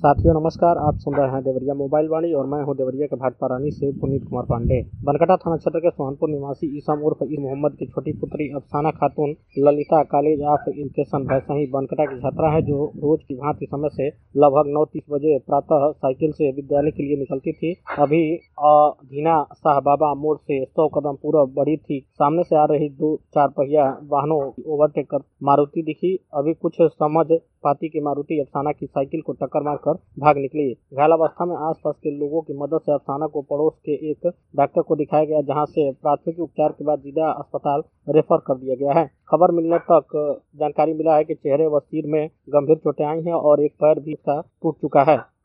साथियों नमस्कार। आप सुन रहे हैं देवरिया मोबाइल वाणी और मैं हूं देवरिया के भाजपा रानी से पुनीत कुमार पांडे। बनकटा थाना क्षेत्र के सोहनपुर निवासी ईसम उर्फ मोहम्मद की छोटी पुत्री Afsana Khatoon Lalita college of education Bhainsahi Bankata की छात्रा है, जो रोज की भांति समय से लगभग 9:30 बजे प्रातः साइकिल से विद्यालय के लिए निकलती थी। अभी धीना शाह बाबा मोड़ से 100 कदम पूर्व बढ़ी थी। सामने से आ रही 2 4 पहिया वाहनों ओवरटेक कर मारुति दिखी। अभी कुछ समझ पाती कि मारुति अफसाना की साइकिल को टक्कर मारकर भाग निकली। घायल अवस्था में आसपास के लोगों की मदद से अफसाना को पड़ोस के एक डॉक्टर को दिखाया गया, जहां से प्राथमिक उपचार के बाद जिला अस्पताल रेफर कर दिया गया है। खबर मिलने तक जानकारी मिला है कि चेहरे व सिर में गंभीर चोटें आई हैं और एक पैर भी इसका टूट चुका है।